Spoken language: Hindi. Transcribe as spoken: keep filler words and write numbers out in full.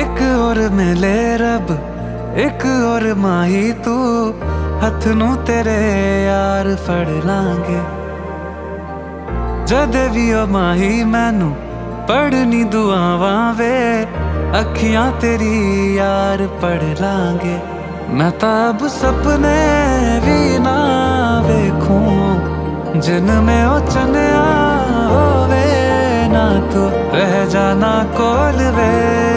एक और मिले रब, एक और माही तू, हथ नू तेरे यार फड़ लांगे। जद भी ओ माही मैनू पढ़नी दुआवां वे, अखियां तेरी यार पढ़ लांगे। मैं ताब सपने भी ना वेखूं, जिनमें ओ चन्या होवे ना, तो रह जाना कोल वे।